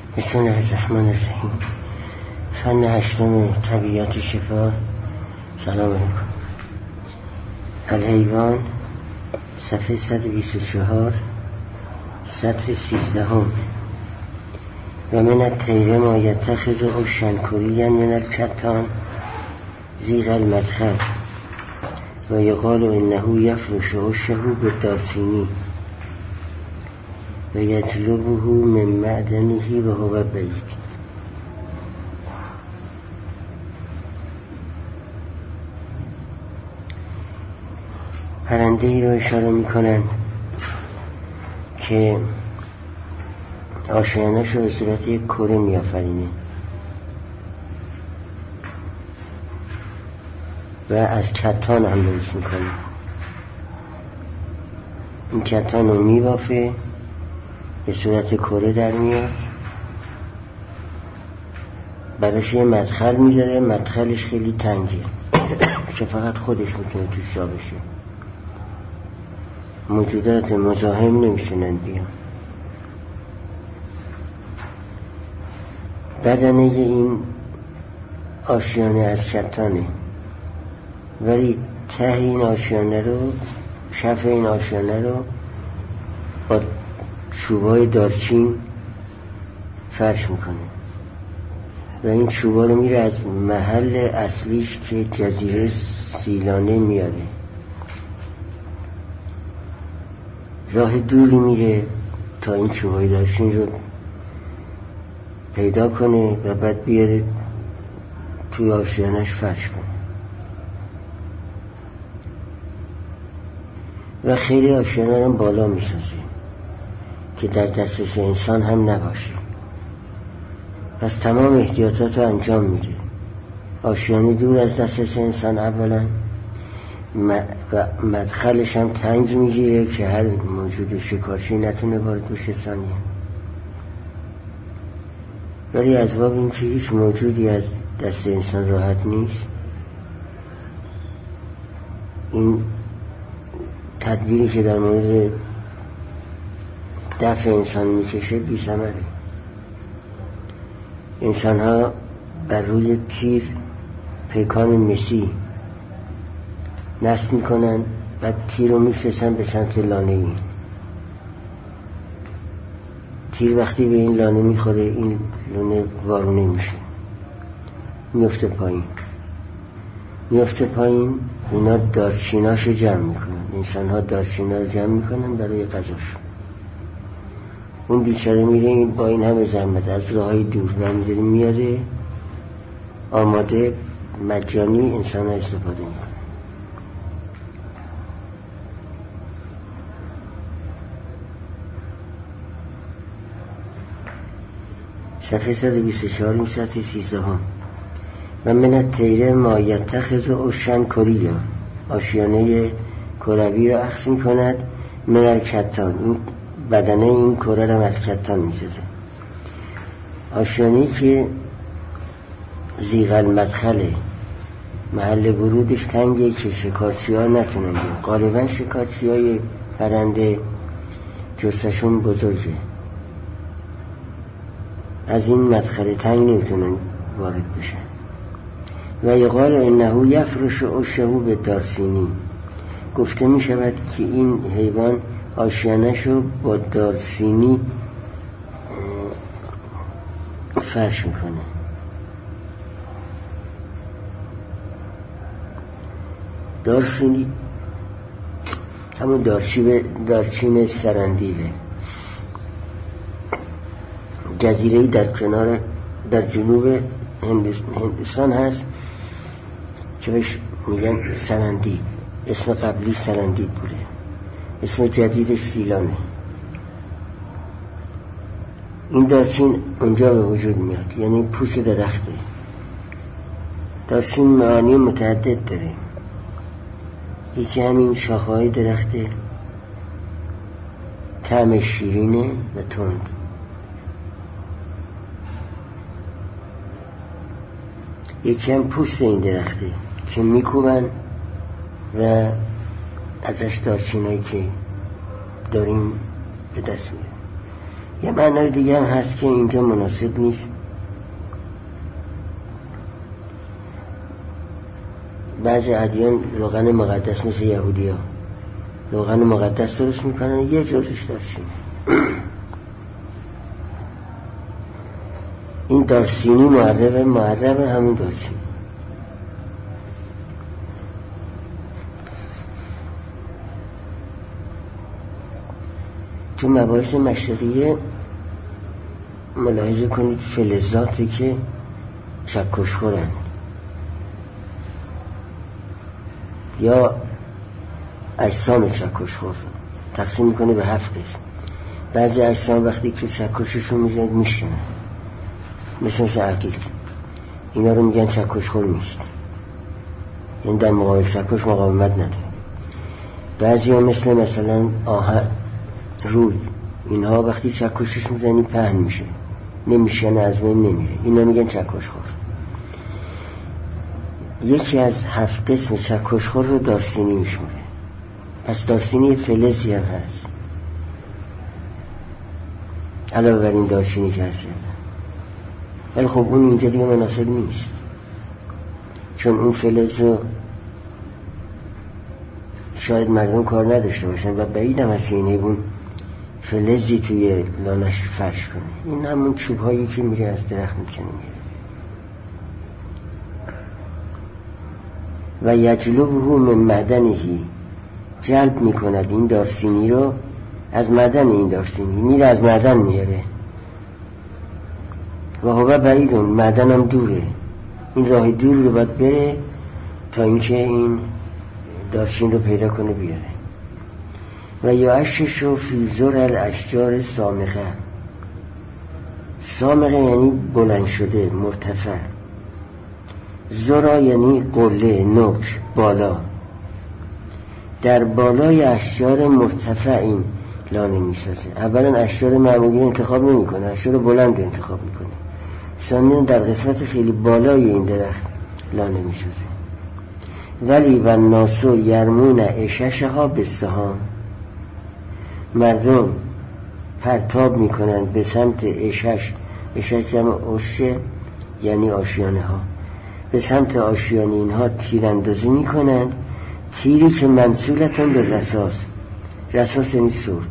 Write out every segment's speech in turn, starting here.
بسم الله الرحمن الرحیم. فن هشتم طبیعت شفا. سلام علیکم. الحیوان، صفحه 124، سطر 13. و من الطیر ما یتخذ عشا کریا من الکتان زیغ المدخل و یقال انه یفرش عشه بالدارسینی و یطلبه من معدنه و هو بعید. پرنده ای را اشاره میکنند که آشیانش رو به صورت یک کره میآفرینه و از کتان هم درست میکنه. این کتان رو میبافه، به صورت کره در میاد، براش یه مدخل میذاره، مدخلش خیلی تنگه که فقط خودش میتونه توش جا بشه، موجودات مزاحم نمیتونن بیان. بدنه این آشیانه از کتانه، ولی ته این آشیانه رو، کف این آشیانه رو با چوبای دارچین فرش میکنه و این چوبا رو میره از محل اصلیش که جزیره سیلانه میاره، راه دوری میره تا این چوبای دارچین رو پیدا کنه و بعد بیاره توی آشیانش فرش کنه. و خیلی آشیانه رو بالا میسازه که در دسترس انسان هم نباشه، پس تمام احتیاطات رو انجام میده. آشیانه دور از دسترس انسان اولا، و مدخلش هم تنگ میگیره که هر موجود شکارچی نتونه وارد بشه ثانیه. ولی از باب این که هیچ موجودی از دست انسان راحت نیست، این تدبیری که در مورد دفع انسان میکشه بی ثمره. انسان ها بر روی تیر پیکان مسی نصب میکنن، بعد تیر رو میفرستن به سمت لانه این تیر. وقتی به این لانه میخوره، این لانه وارونه میشه، میفته پایین. اینا دارچیناشو جمع میکنن، انسان ها دارچینا رو جمع میکنن برای غذاش. اون بیچاره میره با این همه زحمت از راههای دور برمی‌داره میاره، آماده مجانی انسان ها استفاده میکنن. صفحه 124، این سطح 13. و من الطیر ما یتخذ عشا کریا، آشیانه کروی را اخذ میکند من الکتان، این بدنه این کره را از کتان میسازه. آشیانه‌ای که زیغ المدخله، محل ورودش تنگه که شکارچی ها نتونن بیان. غالبا شکارچی های پرنده جستشون بزرگه، از این مدخل تنگ نمیتونن وارد بشن. و یقال انه یفرش عشه بالدارسینی، گفته می شود که این حیوان آشیانه‌شو با دارسینی فرش میکنه. دارسینی همون دارچین سرندیبه، جزیره‌ای در جنوب هندوستان هست که بهش میگن سرندیب. اسم قبلی سرندیب بوده، اسم جدیدش سیلانه. این دارچین اونجا به وجود میاد، یعنی پوست درخته. دارچین معانی متعدد داره، یکی همین شاخه‌های درخته، طعم شیرینه و تند. یکی هم پوست این درخته که میکوبن و ازش دارچینایی که داریم به دست میاد. یه معنای دیگه هم هست که اینجا مناسب نیست. بعضی ادیان روغن مقدس مثل یهودی ها روغن مقدس درست میکنن، یه جزش دارسینی. این دارسینی معرب همون دارسینی. تو مباحث مشرقیه ملاحظه کنید فلزاتی که چکش خورند یا اجسام چکش خور تقسیم میکنه به 7 قسم. بعضی اجسام وقتی که چکششون میزنید میشنن، مثل عقیق، اینا رو میگن چکش خور نیست، این در مقابل چکش مقاومت نداره. بعضی ها مثلا آهن، روی، اینها وقتی چکشش میزنی پهن میشه، نمیشنه، از بین نمیره، اینا میگن چکش خور. یکی از 7 قسم چکش خور رو دارسینی میشمونه. پس دارسینی فلزی هم هست علاوه بر این دارسینی که هست، ولی خب اون اینجا دیگه مناسب نیست، چون اون فلز رو شاید مردم کار نداشته باشن و بعیدم از که اینه اون فلزی توی لانش فرش کنه. این همون چوب هایی که میره از درخت میکنه میره. و یجلبه من معدنهی، جلب میکند این دارسینی رو از معدن. این دارسینی میره از معدن میاره. و هو بعیدون، معدن هم دوره، این راه دور رو باید بره تا اینکه این دارسین رو پیدا کنه بیاره. و یعشش فی ذر الاشجار سامخه. سامخه یعنی بلند شده، مرتفع. ذرا یعنی قله، نوک، بالا. در بالای اشجار مرتفع این لانه میسازه. اولا اشجار معمولی انتخاب نمی کنه، اشجار بلند انتخاب میکنه. ثانیاً در قسمت خیلی بالای این درخت لانه میسازه. ولی و ناسو یرمون اششها بالسهام، مردم پرتاب میکنند به سمت اشش. اشش جمع اشه یعنی آشیانه ها. به سمت آشیانه اینها تیراندازی میکنند، تیری که منسولتون به رساس. رساس یعنی سورد.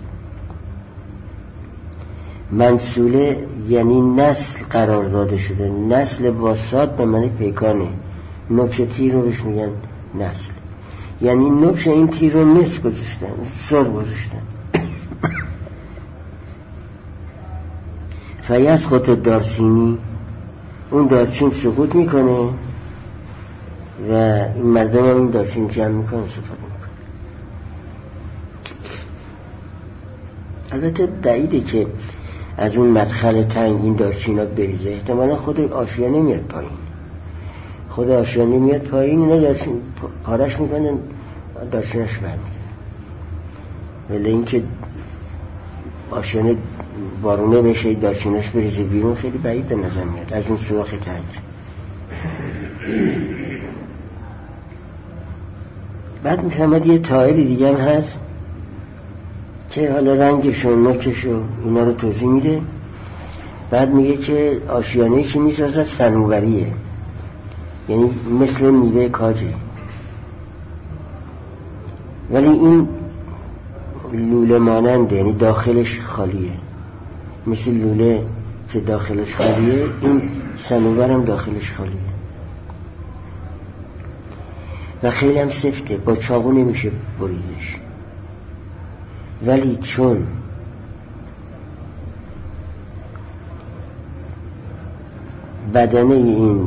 منسوله یعنی نسل قرار داده شده. نسل باساد به معنی پیکانه. نوک تیر رو بهش میگن نسل، یعنی نوک این تیر رو نصف گذاشتن، سر گذاشتن. فیاس خود دارسینی، اون دارچین سقوط میکنه و این مردم هم این دارچین جمع میکنه، استفاده میکنه. البته بعیده که از اون مدخل تنگ این دارچین ها بریزه، احتمالا خود آشیانه میاد پایین. خود آشیانه میاد پایین، اینا دارچین پارش میکنن، دارچینش برمیگرد. ولی اینکه آشیانه بارونه بشه دارچینش بریزه بیرون خیلی بعید به نظر میاد از این سوراخ تنگ. بعد میفهمد یه طائری دیگه هم هست که حالا رنگش و نوکش و اینا رو توضیح میده. بعد میگه که آشیانه‌ای که میسازد صنوبریه، یعنی مثل میوه کاجه، ولی این لوله ماننده، یعنی داخلش خالیه. مثل لوله که داخلش خالیه، این صنوبر هم داخلش خالیه و خیلی هم سفته، با چاقو نمیشه بریدش. ولی چون بدنه این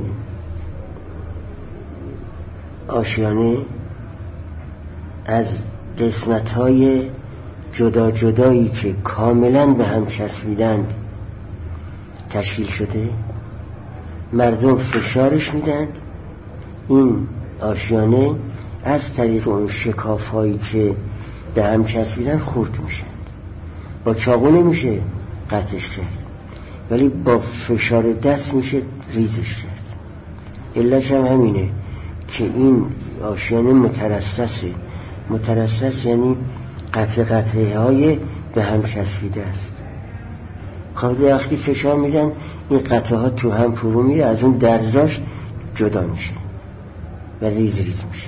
آشیانه از قسمت‌های جدا جدایی که کاملاً به هم چسبیدند تشکیل شده، مردم فشارش میدند، این آشیانه از طریق اون شکاف‌هایی که به هم چسبیدن خورد میشن. با چاقو نمیشه قطعش کرد، ولی با فشار دست میشه ریزش کرد. علتش هم همینه که این آشیانه مترصصه. مترصص یعنی قطعه های به هم چسبیده است. خوابیده وقتی فشار میدن این قطعه ها تو هم فرو میره، از اون درزاش جدا میشه و ریز ریز میشه.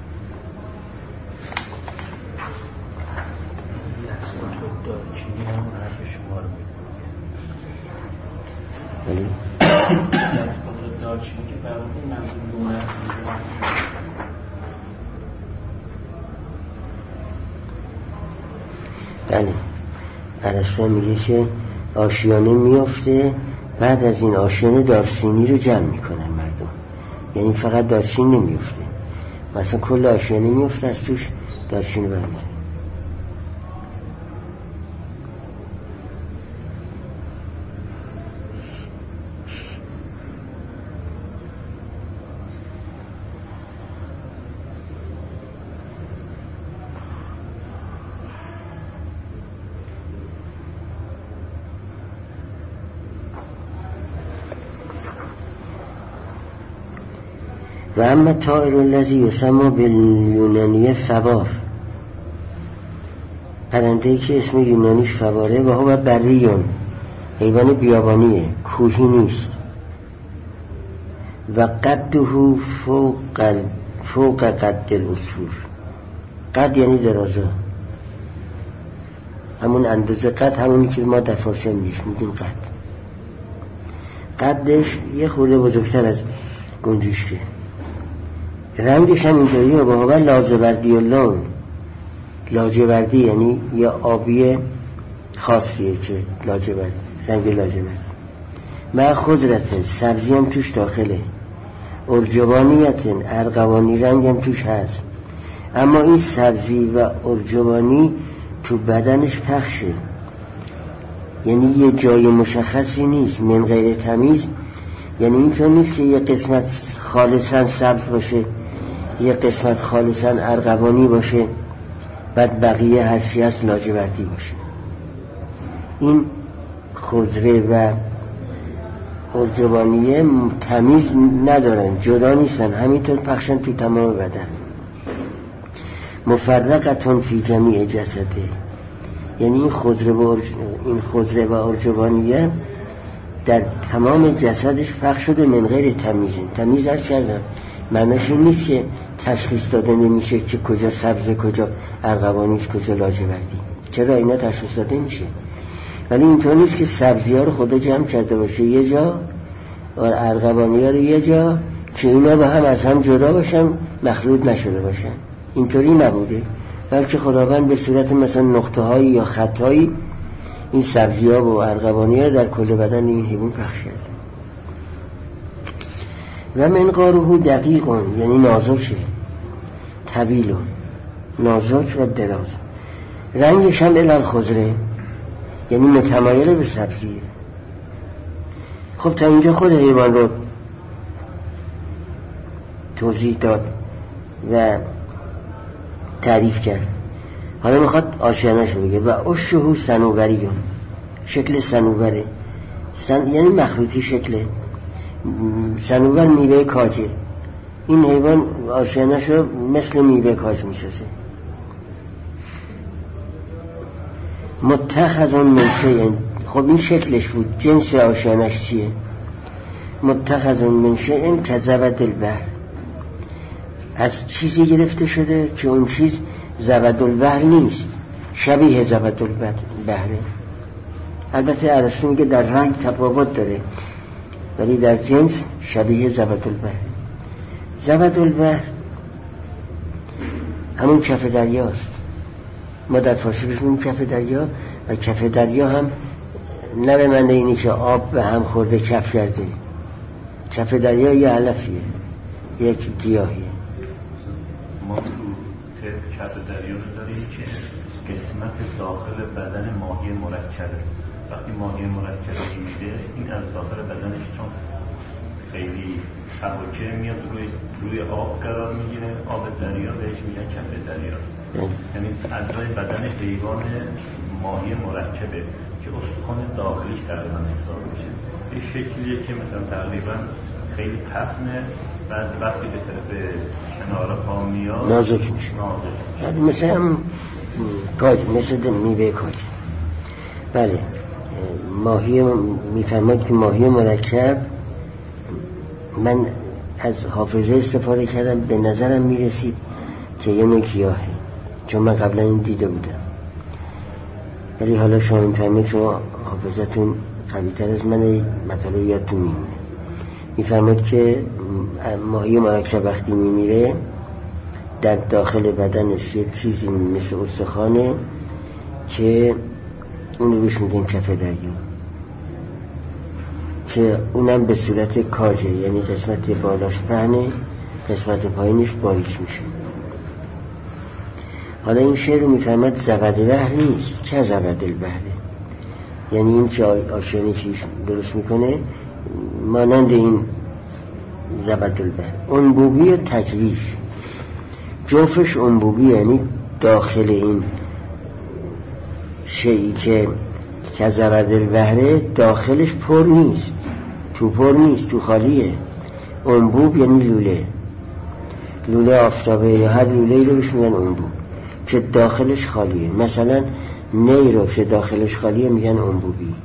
ولی دارچینی که برای منظور دونه است. بله، ارسطو میگه که آشیانه میفته، بعد از این آشیانه دارچینی رو جمع میکنن مردم، یعنی فقط دارچین نمیفته، مثلا کل آشیانه میفته از توش دارچین برمی‌داره. و اما طائر الذی یسمى بالیونانی فوار، پرنده‌ای که اسم یونانیش فواره، و هو بریون، حیوان بیابانیه، کوهی نیست. و قده فوق قد العصفور، قد یعنی درازا، همون اندازه قد، همونی که ما در فارسی میگیم قد. قدش یه خورده بزرگتر از گنجشکه. رنگش هم اینطوریه، و هو لاجوردی اللون، لاجوردی یعنی یه آبی خاصیه که لاجورد، رنگ لاجورد. مع خضرت، سبزی هم توش داخله. ارجوانیت، ارغوانی رنگ هم توش هست. اما این سبزی و ارجوانی تو بدنش پخشه، یعنی یه جای مشخصی نیست، من غیر تمیز، یعنی اینطور نیست که یه قسمت خالصا سبز باشه، یه قسمت خالصا ارغوانی باشه، بعد بقیه هرچی هست لاجوردی باشه. این خضره و ارجوانیه تمیز ندارن، جدا نیستن، همینطور پخشن تو تمام بدن. مفرقتون فی جمیع جسده، یعنی این خضره و ارجوانیه در تمام جسدش پخش شده، من غیر تمیزه. تمیز عرض کردم معنیش این نیست که تشخیص داده نمیشه که کجا سبزه، کجا ارغوانیست، کجا لاجوردی. چرا اینا تشخیص داده میشه، ولی اینطور نیست که سبزی ها رو خدا جمع کرده باشه یه جا و ارغوانی ها رو یه جا که اینا با هم از هم جدا باشن، مخلوط نشده باشن. اینطوری نبوده، بلکه خداوند به صورت مثلا نقطه هایی یا خط هایی این سبزی ها و ارغوانی ها در کل بدن این حیوان پخش کرده. و منقاره دقیقون، یعنی نازکه، طویلون، نازک و دراز. رنگش هم الال خضره، یعنی متمایل به سبزیه. خب تا اینجا خود حیوان رو توضیح داد و تعریف کرد. حالا میخواد آشیانش بگه. و اشهو صنوبریون، شکل صنوبره، یعنی مخروطی شکله. صنوبر میوه کاجه، این حیوان آشیانش رو مثل میوه کاج میسازه. متخذون من شیء، خب این شکلش بود، جنس آشیانش چیه؟ متخذون من شیء کزبد البحر، از چیزی گرفته شده که اون چیز زبد البحر نیست، شبیه زبد البحره. البته ارسطو میگه در رنگ تفاوت داره، ولی در جنس شبیه زبد البحر. زبد البحر همون کف دریاست، ما در فارسی بهش میگیم کف دریا، و کف دریا هم نه به معنی اینی که آب به هم خورده کف کرده. کف دریا یه علفیه، یک گیاهیه. ما تو کف دریا رو داریم که قسمت داخل بدن ماهی مرکبه. وقتی ماهی مرکبه میده، این از داخل بدنش چون خیلی حرکه میاد روی آب قرار میگیره، آب دریا بهش میگن کف دریا. یعنی اعضای بدن حیوان ماهی مرکبه که استخوان داخلیش تقریبا حساب میشه. این شکلیه که مثلا تقریبا خیلی تخنه، بعد وقتی به طرف کنار پا میاد نازک میشه، مثل هم کاج، مثل میوه کاج. بله، ماهی میفرماید که ماهی مرکب، من از حافظه استفاده کردم، به نظرم میرسید که یه نوع گیاهه، چون من قبلا این دیده بودم، ولی حالا شما میفرماید شما حافظتون قوی‌تر از من، مطالب یادتون میمونه. میفرماید که ماهی مرکب وقتی میمیره در داخل بدنش یه چیزی مثل استخوانه که اونو روش میگن کف دریا، که اونم به صورت کاجه، یعنی قسمت بالاش پهنه، قسمت پایینش باریک میشه. حالا این شعر رو میفهمد زبد البحر نیست، که زبد البحره، یعنی این که آشیانه چیش درست میکنه مانند این زبد البحر. انبوبی و تجویش، جوفش انبوبی، یعنی داخل این شیئی که زبد البحره داخلش پر نیست، تو پر نیست، تو خالیه. انبوب یعنی لوله، لوله آفتابه یا هر لوله‌ای رو بهش میگن انبوب که داخلش خالیه. مثلا نی رو که داخلش خالیه میگن انبوبی.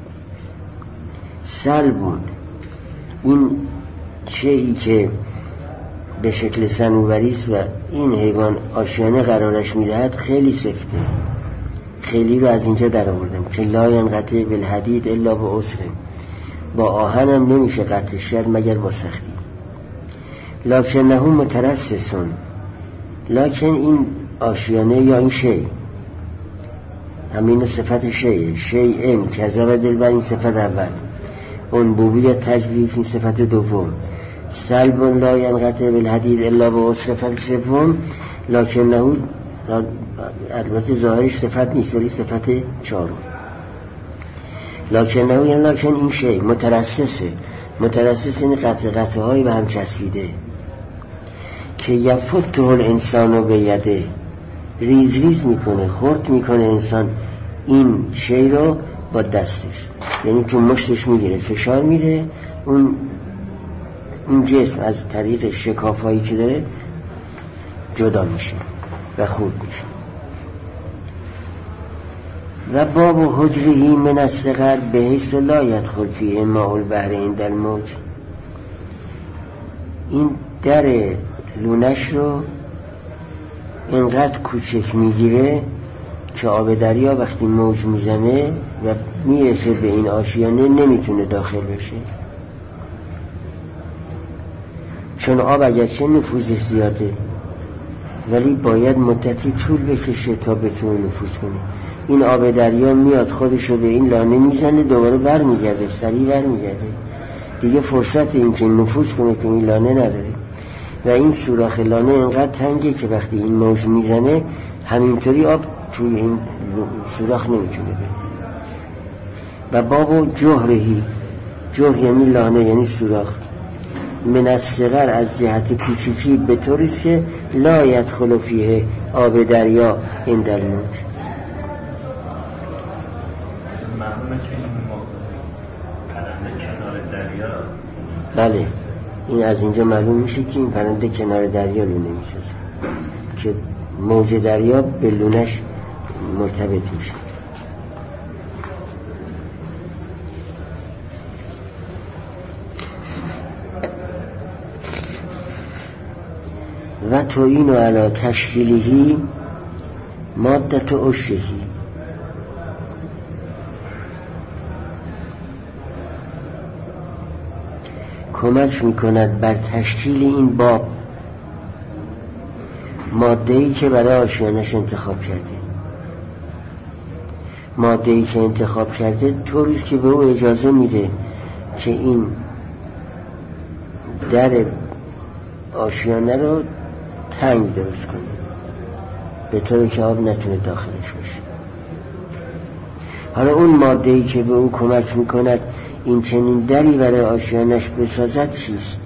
سلبون، این شیئی که به شکل صنوبریست و این حیوان آشیانه قرارش میدهد خیلی سفته. خیلی رو از اینجا در آوردم که لا ینقطع بالحدید الا بعسر، با آهن هم نمیشه قطعش کرد مگر با سختی. لکنه مترسسون، لکن این آشیانه یا این شی، همین صفت شیء، شیء که زبد البحر این صفت اول، انبوبی یا تجویف این صفت دوم، سلب لا ینقطع بالحدید الا بعسر فالسوم، لکنه البته ظاهرش صفت نیست ولی صفت چهارم. لکنه یعنی لکن این شی مترسسه، مترسس این قطعه های به هم چسبیده که یفته الانسان به یده، ریز ریز میکنه، خرد میکنه انسان این شی رو با دستش، یعنی تو مشتش میگیره، فشار میده، اون جسم از طریق شکافایی که داره جدا میشه و خورد میشه. و باب حجرهی من الصغر بحیث لا یدخل فیه ماء البحر عند الموج، این در لونش رو اینقدر کوچک میگیره که آب دریا وقتی موج میزنه و میرسه به این آشیانه نمیتونه داخل بشه، چون آب اگرچه نفوذش زیاده ولی باید مدتی طول بکشه تا بتونه نفوذ کنه. این آب دریا میاد خودشو به این لانه میزنه، دوباره برمیگرده، سریع برمیگرده، دیگه فرصت این که نفوذ کنه تو این لانه نداره و این سوراخ لانه اینقدر تنگه که وقتی این موج میزنه همینطوری آب توی این سوراخ نمیتونه بره. و بابو جهرهی، جهر یعنی لانه یعنی سوراخ، من الصغر از جهت کوچیکی به طوریست که لا یدخل فیه آب دریا عند الموج. معلومه که این پرنده کنار دریا، بله این از اینجا معلوم میشه که این پرنده کنار دریا لونه میسازه که موج دریا به لونش مرتبط میشه. و توین علی تشکیلهی مادت عشرهی، کمک میکند بر تشکیل این باب ماده‌ای که برای آشیانش انتخاب کرده. ماده‌ای که انتخاب کرده طوریست که به او اجازه میده که این در آشیانه رو تنگ درست کنه به طوری که آب نتونه داخلش باشه. حالا اون ماده‌ای که به او کمک میکند این چنین دری برای آشیانش بسازد چیست؟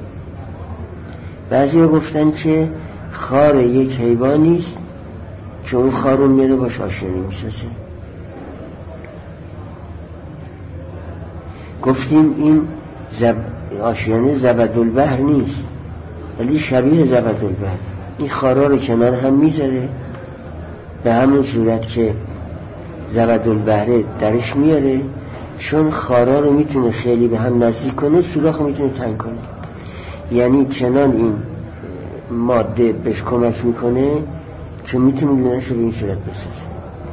بعضی ها گفتن که خار یک حیوانیست که اون خار رو میره باش آشیانه میسازه. گفتیم این آشیانه زبد البحر نیست ولی شبیه زبد البحر، این خارا رو کنار هم میذاره به همون صورت که زبد البحر درش میاره، چون خارا رو میتونه خیلی به هم نزدیک کنه، سوراخ میتونه تنگ کنه. یعنی چنان این ماده بهش کمک میکنه که میتونه لونش رو به این صورت بسازه.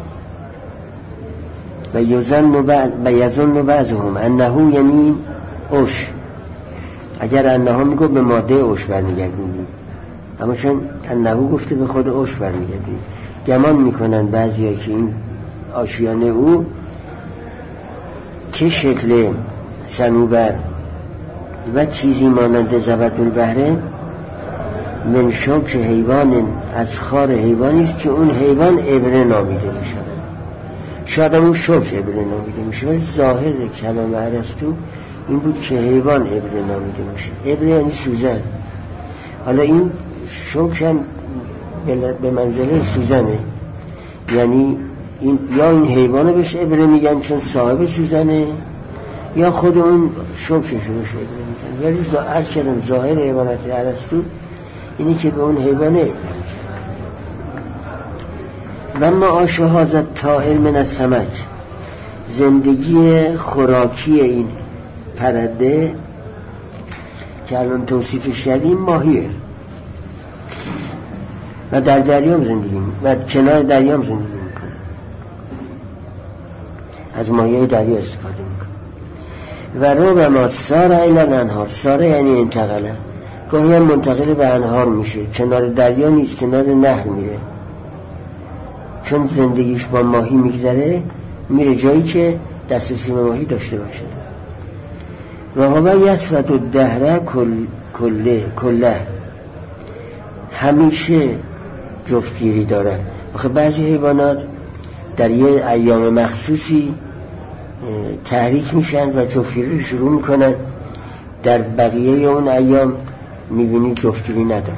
و یظن بعضهم انه، یعنی اوش، اگر انه میگو به ماده اوش برمیگردیم، اما چون انه گفته به خود اوش برمیگردیم، گمان میکنن بعضی که این آشیانه او که شکل صنوبر و چیزی مانند زبد البحر من شوک حیوان، از خار حیوانی است که اون حیوان ابره نامیده میشه. شاید اون شوک ابره نامیده میشه، ولی ظاهر کلام ارسطو این بود که حیوان ابره نامیده میشه. ابره یعنی سوزن. حالا این شوک هم به منزله سوزنه، یعنی این یا این حیوانو بهش ابره میگن چون صاحب سوزنه، یا خود اون شوکش رو بهش ابره میگن. ولی عرض کردم ظاهر عبارت ارسطو اینی که به اون حیوان ابره میگن. و ما آشهازت طائر من السمک، زندگی خوراکی این پرنده که الان توصیفش کردیم ماهیه و در دریام زندگی و کنار دریام زندگی میکنه، از ماهیه دریا استفاده میکنه. و رو به ما ساره ایلن انهار، ساره یعنی انتقله، گاهی هم منتقل به انهار میشه، کنار دریا نیست، کنار نهر میره، چون زندگیش با ماهی میگذره، میره جایی که دسترسی به ماهی داشته باشه. و هوا یسفت و دهره کله، همیشه جفتگیری داره. آخه بعضی حیوانات در یه ایام مخصوصی تحریک میشن و جفتگیری رو شروع میکنن، در بقیه اون ایام میبینی جفتگیری ندارن.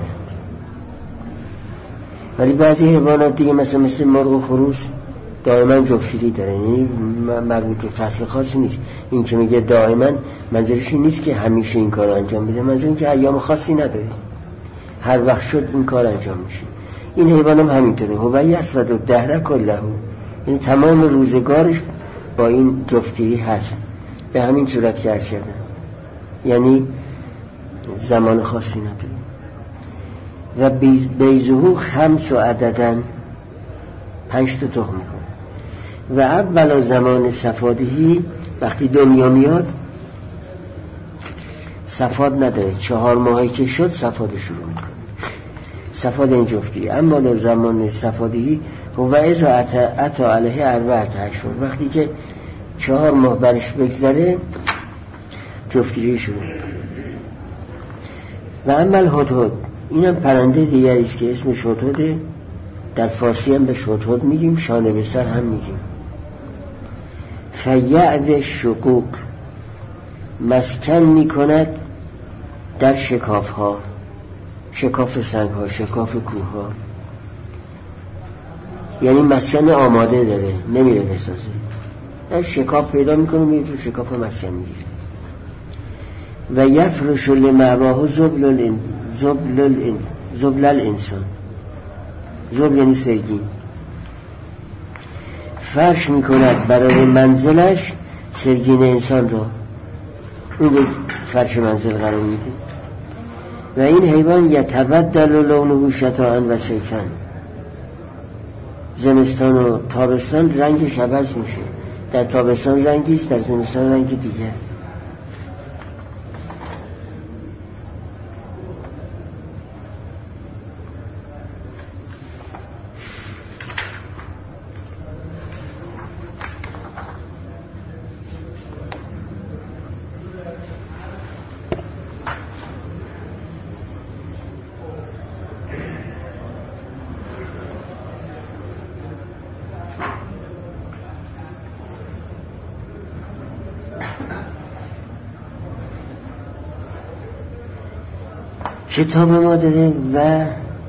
ولی بعضی حیوانات دیگه مثل مرغ و خروس دائما جفتگیری دارن، یعنی مربوط به فصل خاصی نیست. این که میگه دائما منظورش این نیست که همیشه این کار انجام بده، منظور این که ایام خاصی نداره، هر وقت شد این کار انجام میشه. این حیوان هم همینطوره، هو یسفد و دهره کله، یعنی تمام روزگارش با این جفتگیری هست، به همین صورت که عرض کردم، یعنی زمان خاصی نداره. و بیزهو 5 عددن، 5 تا تخم میکنه. و اول زمان صفادهی، وقتی دنیا میاد صفاد نداره، 4 ماهی که شد صفاد شروع میکنه، صفاد این جفتگیری. اما زمان صفادهی و اذا اتا علیه 4 اشهر، وقتی که 4 ماه برش بگذره جفتگیری شروع میکنه. و اما الهدهد، اینم پرنده دیگری است که اسمش هدهده، در فارسی هم به هدهد میگیم، شانه به سر هم میگیم. فیعد شقوق، مسکن میکند در شکاف ها، شکاف سنگ ها، شکاف کوه ها، یعنی مسکن آماده داره، نمیره بسازه، در شکاف پیدا میکنه، میره تو شکاف مسکن میگیره. و یفرش لمعواه زبل الانسان، زبل یعنی سرگین، فرش میکند برای منزلش سرگین انسان را، اون به فرش منزل قرار میده. و این حیوان یتبدل لونه شتاء و صیفا، زمستان و تابستان رنگش عوض میشه، در تابستان رنگی است، در زمستان رنگ دیگه. کتاب ما داره و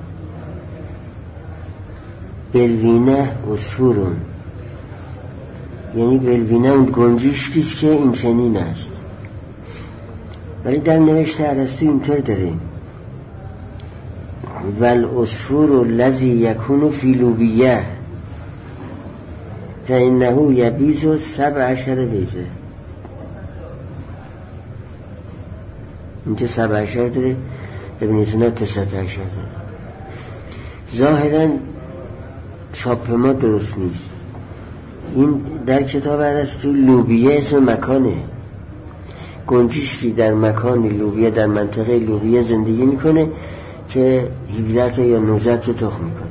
بلوینه عصفورون، یعنی بلوینه اون گنجشکیست که این چنین است، ولی در نوشته ارسطو اینطور داره ول عصفور الذی یکون فی لوبیه، فإنه یبیض 17 بیضه. اینجا 17 داره، ابن سینا 19 داره. ظاهرا چاپ ما درست نیست. این در کتاب ارسطو لوبیه اسم مکانه. گنجشکی در مکان لوبیه، در منطقه لوبیه زندگی میکنه که 17 تا یا 19 تا تخم میکنه.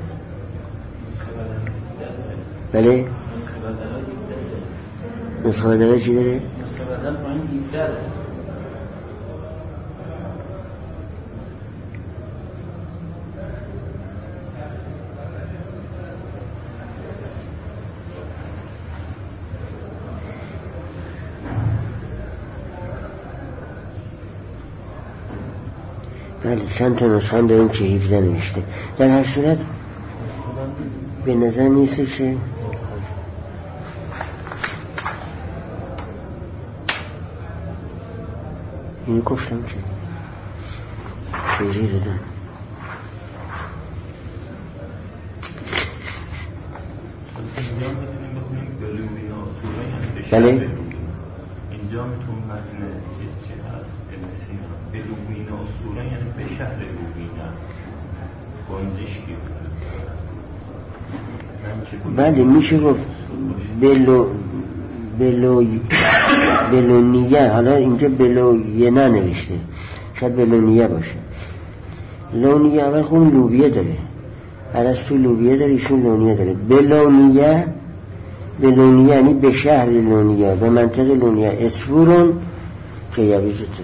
بله؟ نسخه بدله چی داره؟ نسخه بدل پایین 17 داره. بله چند تا نسخه هم داریم که 17 نوشته. در هر صورت به نظر نیست که اینو گفتم که توضیح دادم. بله اینجا میتون متن چیز چه هست امسینا به لوبینا اسطوره یعنی به شهر لوبینا گنجشکی. بله میشه گفت بلونیه. حالا اینجا بلویه ننوشته، شاید بلونیه باشه. لونیه اول خون لوبیه داره، ارسطو لوبیه داره، ایشون لونیه داره. بلونیه یعنی به شهر لونیه، به منطقه لونیه. اسفورون که یبیض 19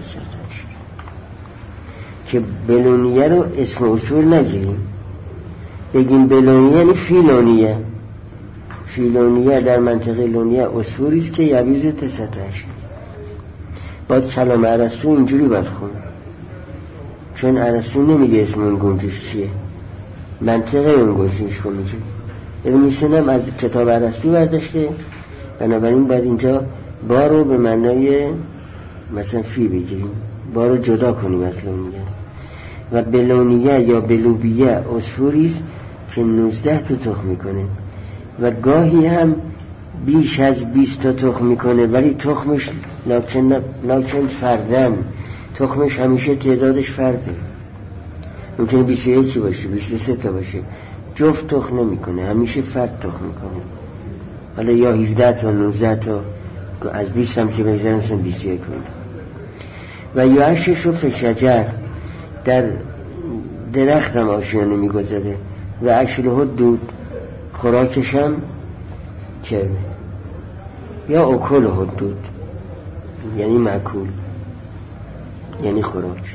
که بلونیه رو اسم اصول نگیریم، بگیم بلونیه یعنی فیلونیه. فیلونیه در منطقه لونیه اسفوری است که یبیض 19. باید کلام ارسطو اینجوری باید خون، چون ارسطو نمیگه اسم اون گنجش چیه، منطقه اون گنجش رو میگه. ابن سینا هم از کتاب ارسطو برداشته، بنابراین باید اینجا با رو به معنای مثلا فی بگیریم، با رو جدا کنیم از لونیه. و بلونیه یا بلوبیه اسفوری است که 19 تا تخم میکنه و گاهی هم بیش از 20 تا تخم میکنه، ولی تخمش لاکن فردن، تخمش همیشه تعدادش فرده. ممکنه 21 باشه، 23 تا باشه، جفت تخم نمیکنه، همیشه فرد تخم میکنه. حالا یا 17 تا 19 تا، از 20 هم که بگذارن مثلا 21 کنه. و یعشش و فشجر در درخت هم آشیانه میگذاره و اکله دود، خوراکش هم که یا اکل دود یعنی مأکول یعنی خوراک.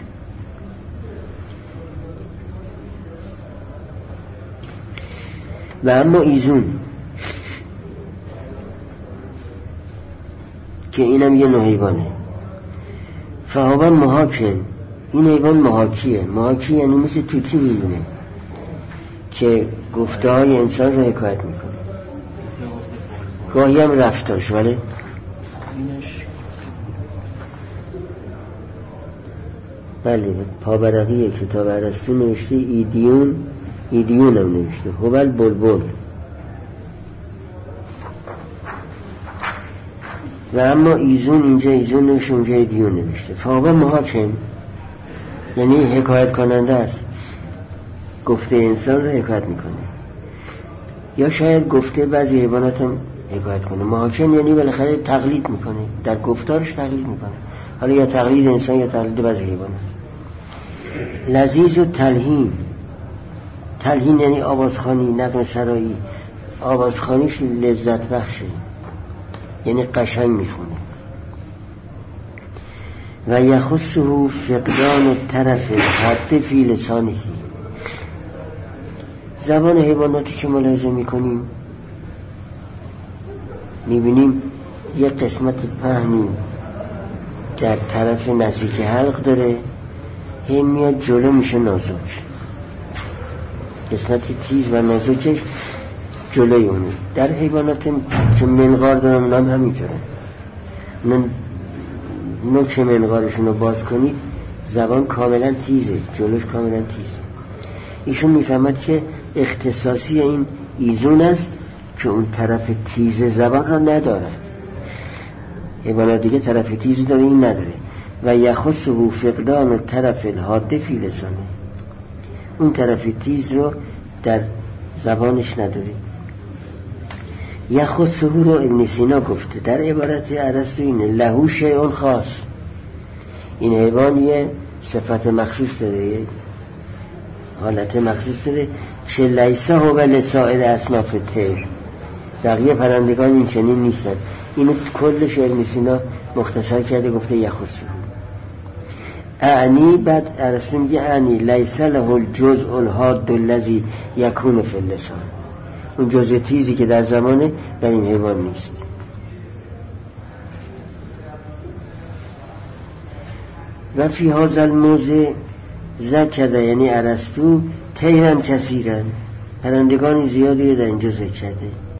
و اما ایزون که اینم یه نوع حیوانه. فهو محاکن، این حیوان محاکیه. محاکی یعنی مثل توتی میمونه که گفته های انسان رو حکایت میکنه، گاهی هم رفتارش. ولی بله پابرقی کتاب ارسطو نوشته ایدیون هم نوشته هوبل بلبل. و اما ایزون اینجا ایزون نوشته، اونجا ایدیون نوشته. فهو محاکم یعنی حکایت کننده است، گفته انسان رو حکایت میکنه، یا شاید گفته بعضی حیوانات هم حکایت کنه. محاکم یعنی بالاخره تقلید میکنه، در گفتارش تقلید میکنه، حالا یا تقلید انسان یا تقلید بعضی حیوانات. لذیذ و تلحین یعنی آوازخوانی، نغمه سرایی. آوازخوانیش لذت بخشه، یعنی قشنگ میخونه. و یخصه فقدان طرف حد فی لسانه، زبان حیواناتی که ملاحظه میکنیم میبینیم یه قسمت پهنی در طرف نزدیک حلق داره، هی میاد جلو میشه نازک، قسمت تیز و نازکش جلوی اونه. در حیوانات که منقار دارن اونم همینطوره، نوک منقارشون رو باز کنید زبان کاملا تیزه، جلوش کاملا تیزه. ایشون میفهمد که اختصاصی این ایزون است که اون طرف تیز زبان را ندارد. حیوانات دیگه طرف تیزی داره، این نداره. و یخصه فقدان و طرف الحاده فی لسانه، اون طرف تیز رو در زبانش نداره. یخصه رو ابن سینا گفته در عبارت ارسطو اینه له شیء خاص، این حیوان یه صفت مخصوص داره، یه حالت مخصوص داره که لیسه هو لسائر اصناف الطیر، بقیه پرندگان این چنین نیستن. اینو کلش ابن سینا مختصر کرده گفته یخصه. اعنی بعد ارسطو میگه اعنی لیس له الجزء الحاد الذی یکون فی اللسان، اون جزء تیزی که در زمانه در این حیوان نیست. و فی هذا الموضع ذکر یعنی ارسطو طیرا کثیرا، پرندگان زیادی در اینجا ذکر کرده.